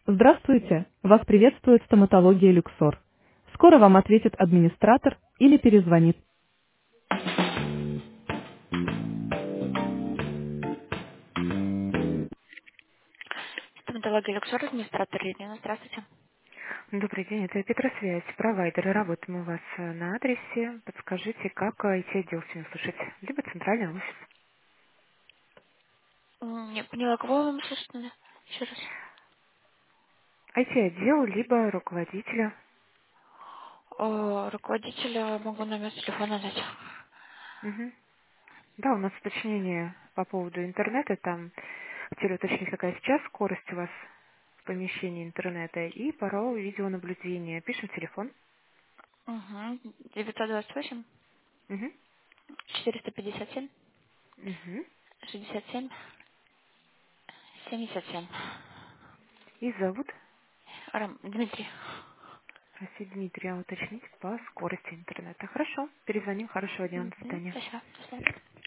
Здравствуйте, вас приветствует стоматология Люксор. Скоро вам ответит администратор или перезвонит. Стоматология Люксор, администратор Ирина. Здравствуйте. Добрый день, это Петросвязь, провайдеры. Работаем у вас на адресе. Подскажите, как IT-отдел сегодня слушать? Либо центральный офис. Не поняла, кого вам слышно? Еще раз. IT-отдел, либо руководителя. Руководителя могу номер телефона дать. Мгм. Да, у нас уточнение по поводу интернета. Там хотели уточнить, какая сейчас скорость у вас в помещении интернета и пароль видеонаблюдения. Пишем телефон. Угу. 928 Мгм. 457 Мгм. 67 77. И зовут Дмитрий. Василий Дмитрий. А уточнить по скорости интернета. Хорошо, перезвоним. Хорошего дня. До Мгм. свидания. Спасибо. До свидания.